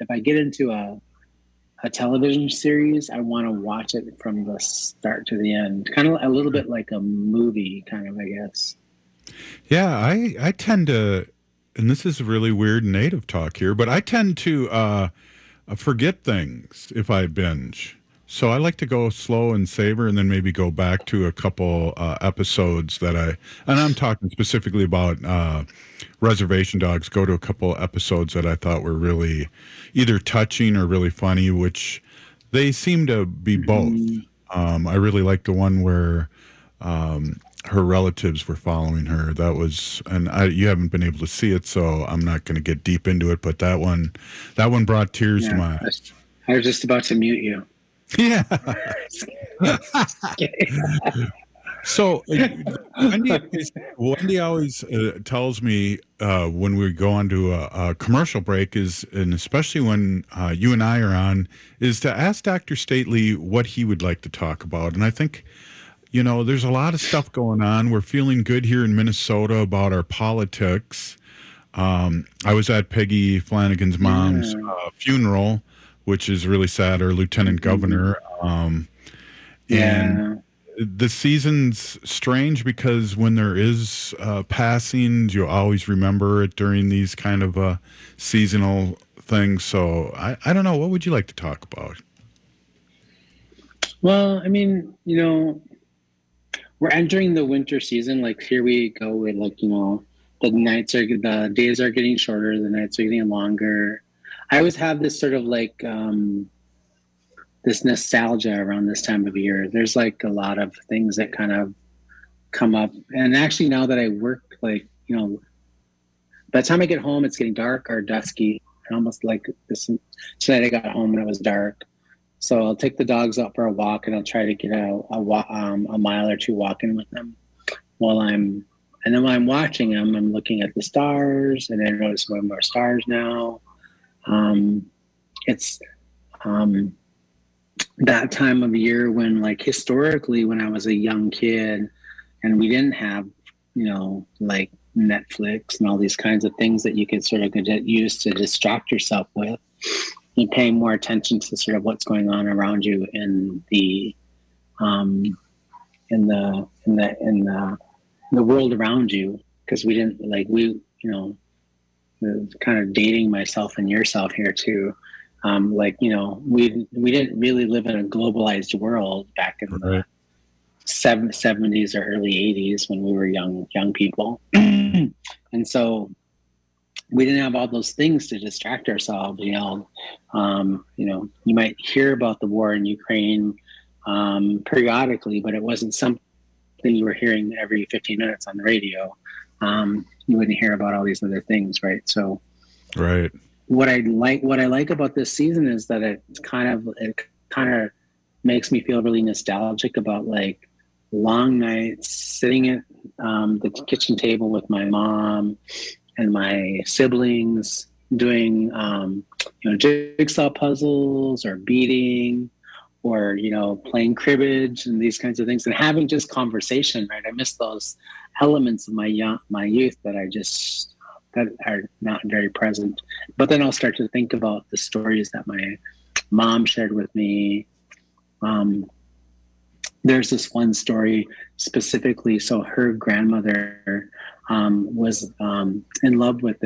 television series, I want to watch it from the start to the end. Kind of a little bit like a movie, kind of, I guess. Yeah, I tend to, and this is really weird native talk here, but I tend to forget things if I binge. So I like to go slow and savor, and then maybe go back to a couple episodes and I'm talking specifically about Reservation Dogs, go to a couple episodes that I thought were really either touching or really funny, which they seem to be both. I really like the one where her relatives were following her. That was, and you haven't been able to see it, so I'm not going to get deep into it, but that one brought tears to my eyes. I was just about to mute you. Yeah. So Wendy always tells me when we go on to a commercial break and especially when you and I are on, is to ask Dr. Stately what he would like to talk about. And I think, there's a lot of stuff going on. We're feeling good here in Minnesota about our politics. I was at Peggy Flanagan's mom's funeral, which is really sad, our lieutenant governor. And the season's strange because when there is passings, you always remember it during these kind of seasonal things. So I don't know. What would you like to talk about? Well, I mean, we're entering the winter season. Like here we go with the days are getting shorter, the nights are getting longer. I always have this sort of like this nostalgia around this time of year. There's like a lot of things that kind of come up. And actually now that I work, by the time I get home, it's getting dark or dusky. And almost like this tonight I got home and it was dark. So I'll take the dogs out for a walk and I'll try to get a mile or two walking with them while I'm watching them, I'm looking at the stars, and I notice more and more stars now. It's that time of year when, like, historically, when I was a young kid and we didn't have, like Netflix and all these kinds of things that you could sort of use to distract yourself with, you pay more attention to sort of what's going on around you in the world around you, because we didn't kind of dating myself and yourself here too. We didn't really live in a globalized world back in the 70s or early 80s when we were young people. And so we didn't have all those things to distract ourselves. You might hear about the war in Ukraine periodically, but it wasn't something you were hearing every 15 minutes on the radio. You wouldn't hear about all these other things, right? So, what I like about this season is that it kind of makes me feel really nostalgic about like long nights sitting at the kitchen table with my mom and my siblings doing jigsaw puzzles or beading or playing cribbage and these kinds of things, and having just conversation, right? I miss those elements of my youth that are not very present. But then I'll start to think about the stories that my mom shared with me. There's this one story specifically. So her grandmother was in love with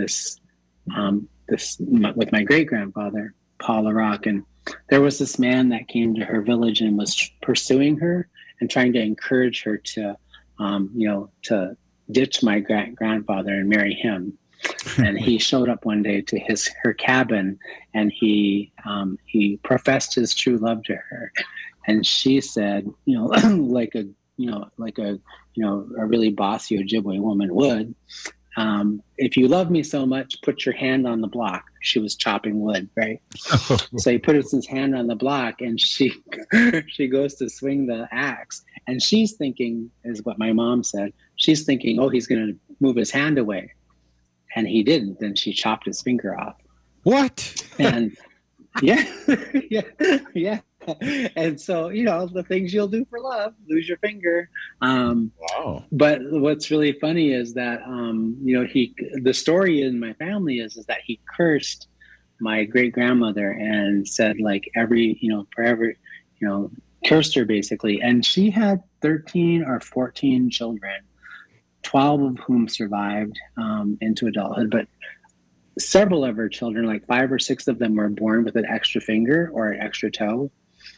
with my great grandfather, Paul LaRock, and there was this man that came to her village and was pursuing her and trying to encourage her to to ditch my grandfather and marry him. And he showed up one day to her cabin, and he professed his true love to her. And she said, like a really bossy Ojibwe woman would, if you love me so much, put your hand on the block. She was chopping wood, right? So he put his hand on the block, and she goes to swing the axe, and she's thinking, is what my mom said, she's thinking, oh, he's going to move his hand away. And he didn't. Then she chopped his finger off. What? And yeah. And so, the things you'll do for love, lose your finger. Wow. But what's really funny is that, the story in my family is that he cursed my great grandmother and said forever, cursed her basically. And she had 13 or 14 children, 12 of whom survived into adulthood. But several of her children, like 5 or 6 of them, were born with an extra finger or an extra toe.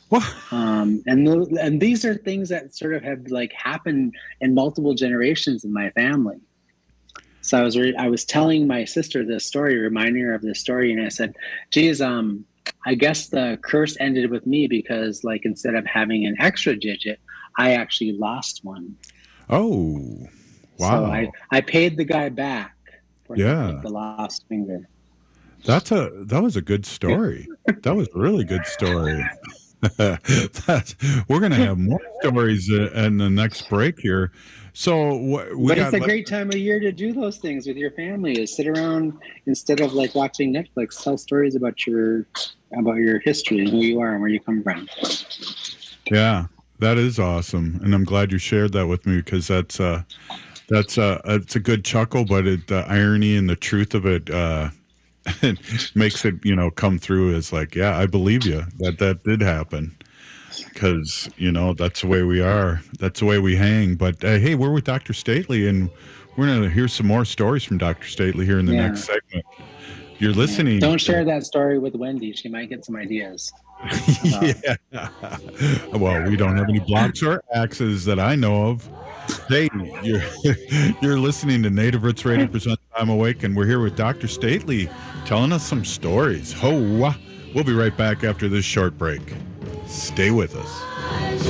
And these are things that sort of have happened in multiple generations in my family. So I was telling my sister this story, reminding her of this story, and I said, geez, I guess the curse ended with me because instead of having an extra digit, I actually lost one. Oh, wow. So I paid the guy back for the lost finger. That was a good story. That was a really good story. We're going to have more stories in the next break here. So it's a great time of year to do those things with your family, is sit around instead of watching Netflix, tell stories about your history and who you are and where you come from. Yeah, that is awesome. And I'm glad you shared that with me, because it's a good chuckle, but the irony and the truth of it, it makes it, come through as I believe you that did happen, because, that's the way we are. That's the way we hang. But hey, we're with Dr. Stately, and we're going to hear some more stories from Dr. Stately here in the next segment. You're listening. Don't share that story with Wendy. She might get some ideas. Yeah. Well, we don't have any blocks or axes that I know of. Hey, you're listening to Native Roots Radio presents I'm Awake, and we're here with Dr. Stately telling us some stories. We'll be right back after this short break. Stay with us.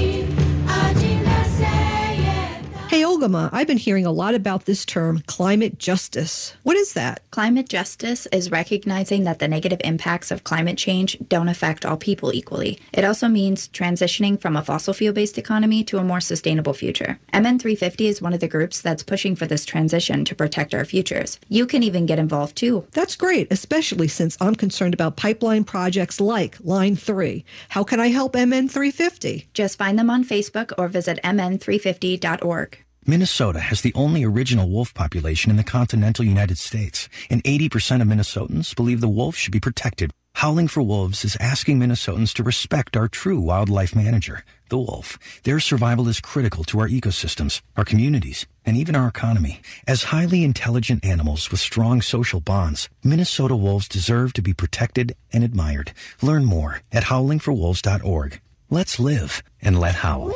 Hey, Olgama, I've been hearing a lot about this term, climate justice. What is that? Climate justice is recognizing that the negative impacts of climate change don't affect all people equally. It also means transitioning from a fossil fuel-based economy to a more sustainable future. MN350 is one of the groups that's pushing for this transition to protect our futures. You can even get involved too. That's great, especially since I'm concerned about pipeline projects like Line 3. How can I help MN350? Just find them on Facebook or visit mn350.org. Minnesota has the only original wolf population in the continental United States, and 80% of Minnesotans believe the wolf should be protected. Howling for Wolves is asking Minnesotans to respect our true wildlife manager, the wolf. Their survival is critical to our ecosystems, our communities, and even our economy. As highly intelligent animals with strong social bonds, Minnesota wolves deserve to be protected and admired. Learn more at howlingforwolves.org. Let's live and let howl.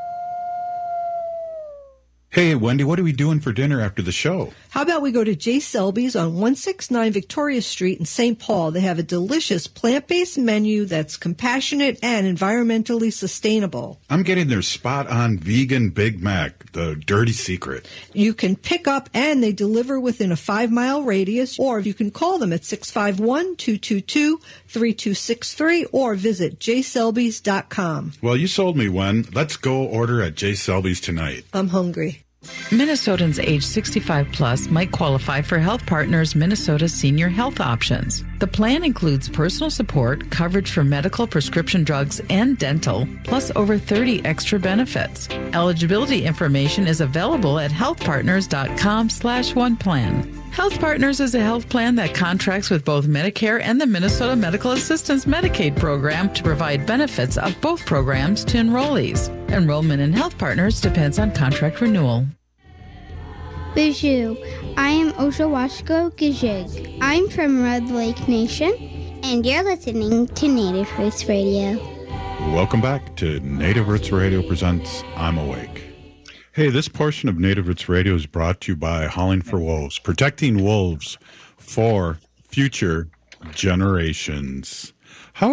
Hey, Wendy, what are we doing for dinner after the show? How about we go to J. Selby's on 169 Victoria Street in St. Paul. They have a delicious plant-based menu that's compassionate and environmentally sustainable. I'm getting their spot-on vegan Big Mac, the dirty secret. You can pick up and they deliver within a 5-mile radius, or you can call them at 651-222-3263 or visit jselbys.com. Well, you sold me, Wen. Let's go order at J. Selby's tonight. I'm hungry. Minnesotans age 65 plus might qualify for Health Partners Minnesota Senior Health Options. The plan includes personal support, coverage for medical, prescription drugs, and dental, plus over 30 extra benefits. Eligibility information is available at healthpartners.com/oneplan. Health Partners is a health plan that contracts with both Medicare and the Minnesota Medical Assistance Medicaid program to provide benefits of both programs to enrollees. Enrollment in Health Partners depends on contract renewal. Bonjour, I am Oshawashko Gijig. I'm from Red Lake Nation, and you're listening to Native Roots Radio. Welcome back to Native Roots Radio presents I'm Awake. Hey, this portion of Native Roots Radio is brought to you by Howling for Wolves, protecting wolves for future generations. Ho!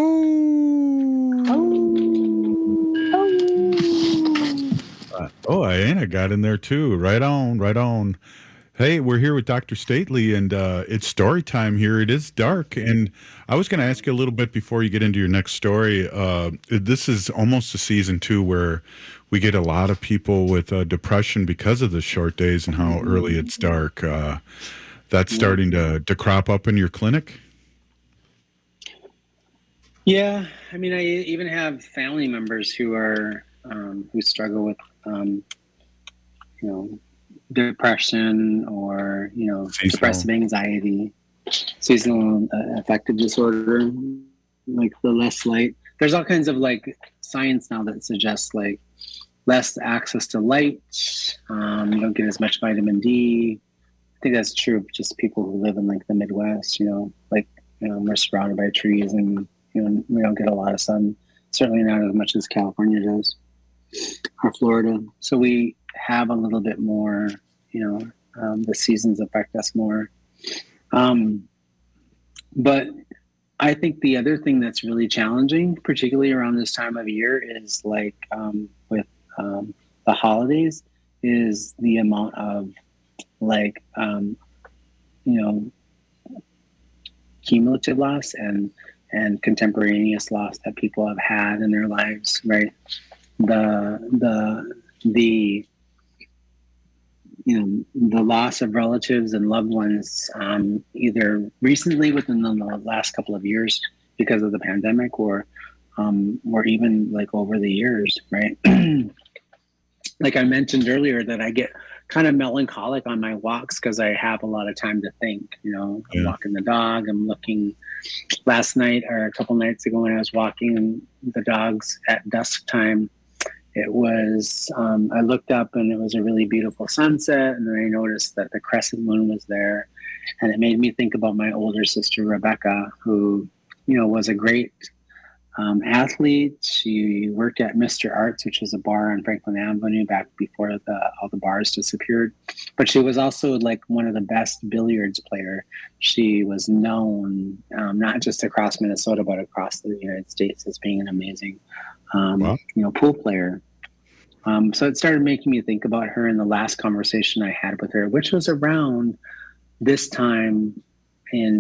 Oh, Aina got in there too. Right on, right on. Hey, we're here with Dr. Stately, and it's story time here. It is dark, and I was going to ask you a little bit before you get into your next story. This is almost a season 2 where we get a lot of people with depression because of the short days and how early it's dark. That's starting to crop up in your clinic? Yeah, I mean, I even have family members who are who struggle with, depression or depressive anxiety, seasonal affective disorder, like the less light. There's all kinds of like science now that suggests like less access to light. You don't get as much vitamin D. I think that's true of just people who live in like the Midwest. We're surrounded by trees and we don't get a lot of sun. Certainly not as much as California does or Florida. So we have a little bit more. The seasons affect us more. But I think the other thing that's really challenging, particularly around this time of year, is like with the holidays, is the amount of like cumulative loss and contemporaneous loss that people have had in their lives, right? The loss of relatives and loved ones, either recently within the last couple of years because of the pandemic, or even like over the years, right? Like I mentioned earlier, that I get kind of melancholic on my walks because I have a lot of time to think. I'm walking the dog. I'm looking. Last night or a couple nights ago, when I was walking the dogs at dusk time, it was, I looked up and it was a really beautiful sunset. And then I noticed that the crescent moon was there. And it made me think about my older sister, Rebecca, who, was a great athlete. She worked at Mr. Arts, which was a bar on Franklin Avenue back before all the bars disappeared. But she was also like one of the best billiards player. She was known not just across Minnesota, but across the United States as being an amazing, pool player. So it started making me think about her in the last conversation I had with her, which was around this time in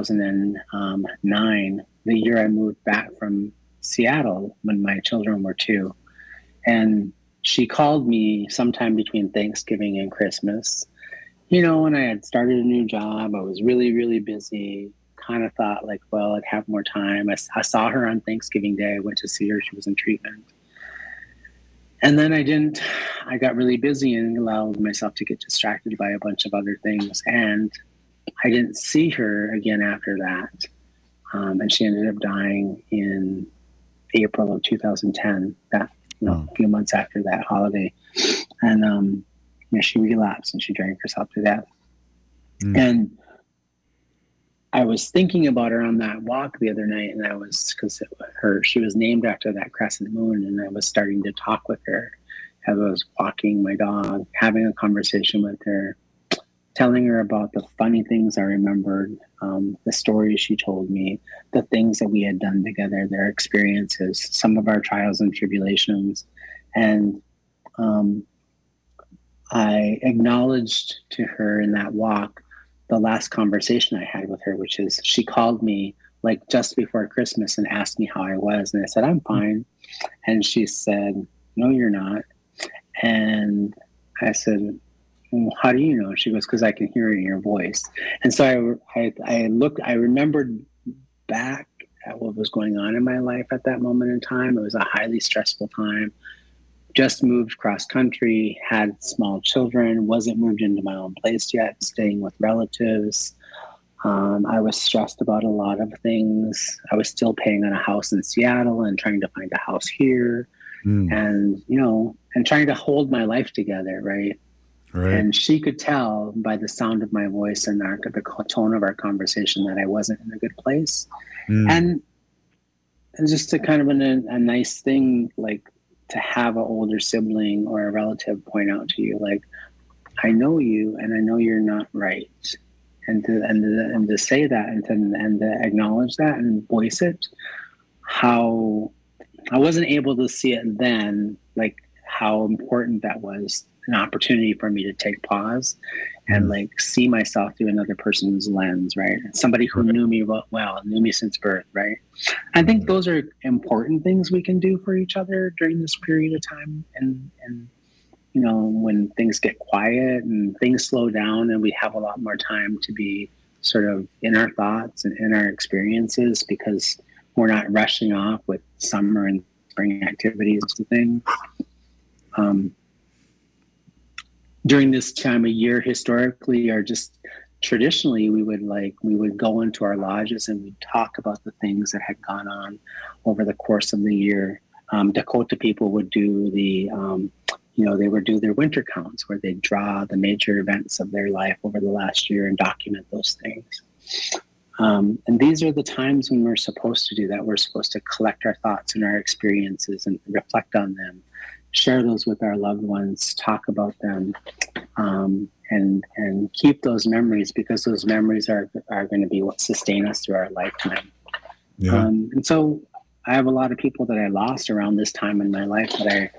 2009, the year I moved back from Seattle when my children were 2. And she called me sometime between Thanksgiving and Christmas, and I had started a new job. I was really, really busy. Kind of thought like, well, I'd have more time. I saw her on Thanksgiving Day. I went to see her. She was in treatment. And then I got really busy and allowed myself to get distracted by a bunch of other things. And I didn't see her again after that. And she ended up dying in April of 2010, a few months after that holiday. And she relapsed and she drank herself to death. And I was thinking about her on that walk the other night, and because she was named after that crescent moon, and I was starting to talk with her as I was walking my dog, having a conversation with her, telling her about the funny things I remembered, the stories she told me, the things that we had done together, their experiences, some of our trials and tribulations. And I acknowledged to her in that walk the last conversation I had with her, which is she called me like just before Christmas and asked me how I was. And I said, I'm fine. And she said, no, you're not. And I said, well, how do you know? She goes, because I can hear it in your voice. And so I remembered back at what was going on in my life at that moment in time. It was a highly stressful time. Just moved cross country, had small children, wasn't moved into my own place yet, staying with relatives. I was stressed about a lot of things. I was still paying on a house in Seattle and trying to find a house here, and trying to hold my life together, right? Right. And she could tell by the sound of my voice and the tone of our conversation that I wasn't in a good place. And just to kind of a nice thing, like, to have an older sibling or a relative point out to you, like, I know you and I know you're not right. And to say that and to acknowledge that and voice it, how I wasn't able to see it then, like how important that was, an opportunity for me to take pause and like see myself through another person's lens, right? Somebody who knew me well, knew me since birth, right? I think those are important things we can do for each other during this period of time. And when things get quiet and things slow down and we have a lot more time to be sort of in our thoughts and in our experiences, because we're not rushing off with summer and spring activities and things. During this time of year, historically, or just traditionally, we would go into our lodges and we'd talk about the things that had gone on over the course of the year. Dakota people would do they would do their winter counts where they'd draw the major events of their life over the last year and document those things. And these are the times when we're supposed to do that. We're supposed to collect our thoughts and our experiences and reflect on them, share those with our loved ones, talk about them, and keep those memories, because those memories are going to be what sustain us through our lifetime. Yeah. And so I have a lot of people that I lost around this time in my life that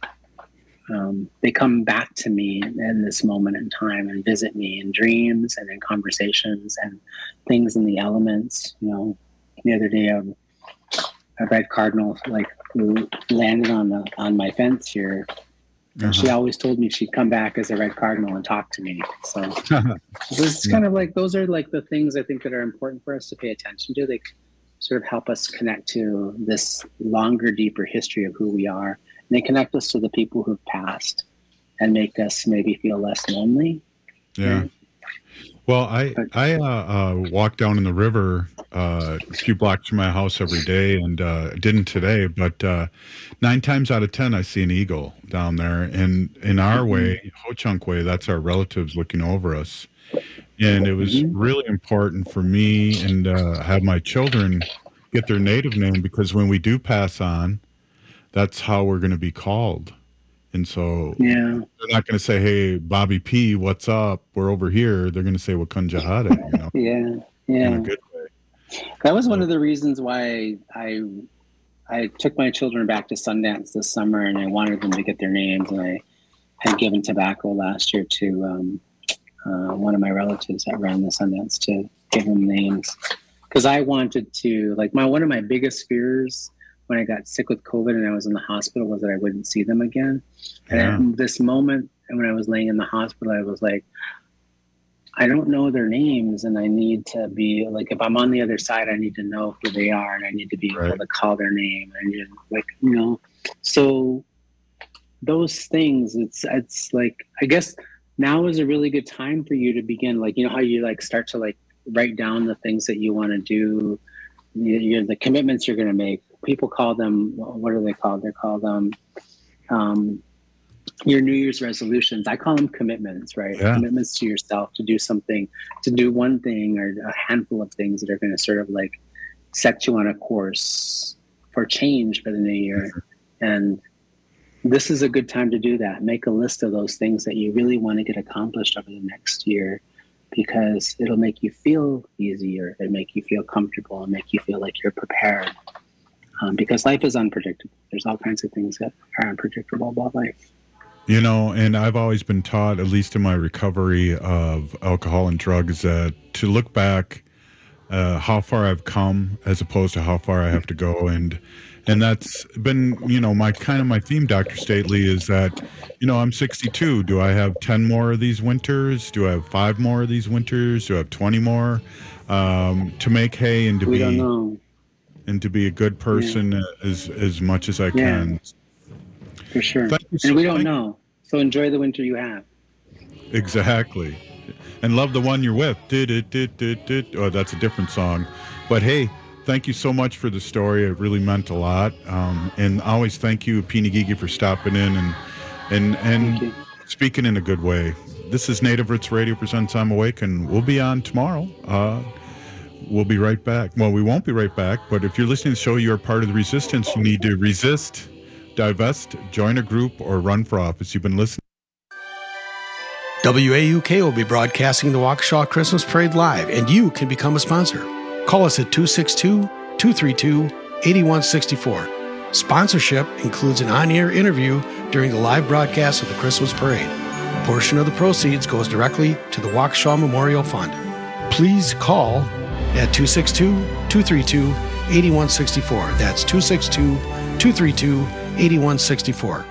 they come back to me in this moment in time and visit me in dreams and in conversations and things in the elements. The other day, a red cardinal who landed on my fence here. Uh-huh. She always told me she'd come back as a red cardinal and talk to me. So it's kind of those are the things I think that are important for us to pay attention to. They sort of help us connect to this longer, deeper history of who we are. And they connect us to the people who've passed and make us maybe feel less lonely. Yeah. Right? Well, I walk down in the river a few blocks from my house every day, and didn't today, but 9 times out of 10 I see an eagle down there. And in our way, Ho-Chunk way, that's our relatives looking over us. And it was really important for me and have my children get their native name, because when we do pass on, that's how we're going to be called. And so they're not going to say, "Hey, Bobby P, what's up? We're over here." They're going to say, "Wakunja Hade," Yeah. In a good way. That was one of the reasons why I took my children back to Sundance this summer, and I wanted them to get their names. And I had given tobacco last year to one of my relatives that ran the Sundance to give them names, because I wanted to one of my biggest fears when I got sick with COVID and I was in the hospital was that I wouldn't see them again. Yeah. And at this moment, when I was laying in the hospital, I was like, I don't know their names, and I need to be if I'm on the other side, I need to know who they are, and I need to be able to call their name. And so those things, it's I guess now is a really good time for you to begin, how you start to write down the things that you want to do, the commitments you're going to make. People call them, what are they called? They're called your New Year's resolutions. I call them commitments, right? Yeah. Commitments to yourself to do something, to do one thing or a handful of things that are going to sort of set you on a course for change for the new year. And this is a good time to do that. Make a list of those things that you really want to get accomplished over the next year, because it'll make you feel easier, it'll make you feel comfortable, and make you feel like you're prepared. Because life is unpredictable. There's all kinds of things that are unpredictable about life. And I've always been taught, at least in my recovery of alcohol and drugs, to look back how far I've come as opposed to how far I have to go. And that's been, my theme, Dr. Stately, is that, I'm 62. Do I have 10 more of these winters? Do I have 5 more of these winters? Do I have 20 more? To make hay and we don't know. And to be a good person as much as I can. For sure. And we don't know. So enjoy the winter you have. Exactly. And love the one you're with. Oh, that's a different song. But hey, thank you so much for the story. It really meant a lot. And always thank you, Pinigigi, for stopping in and speaking in a good way. This is Native Roots Radio presents I'm Awake, and we'll be on tomorrow. We'll be right back. Well, we won't be right back, but if you're listening to the show, you're part of the resistance. You need to resist, divest, join a group, or run for office. You've been listening. WAUK will be broadcasting the Waukesha Christmas Parade live, and you can become a sponsor. Call us at 262-232-8164. Sponsorship includes an on-air interview during the live broadcast of the Christmas Parade. A portion of the proceeds goes directly to the Waukesha Memorial Fund. Please call at 262-232-8164. That's 262-232-8164.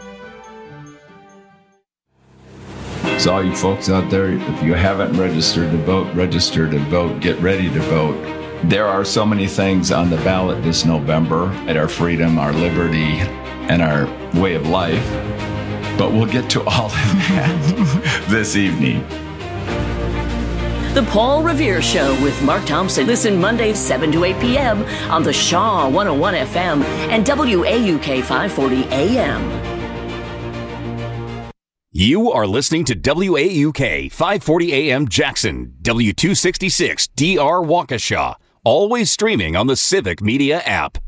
So all you folks out there, if you haven't registered to vote, register to vote. Get ready to vote. There are so many things on the ballot this November at our freedom, our liberty, and our way of life, but we'll get to all of that this evening. The Paul Revere Show with Mark Thompson. Listen Mondays 7 to 8 p.m. on the Shaw 101 FM and WAUK 540 AM. You are listening to WAUK 540 AM Jackson, W266 DR Waukesha, always streaming on the Civic Media app.